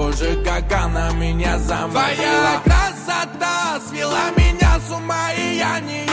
Боже, как она меня заманила. Твоя красота свела меня с ума, и я не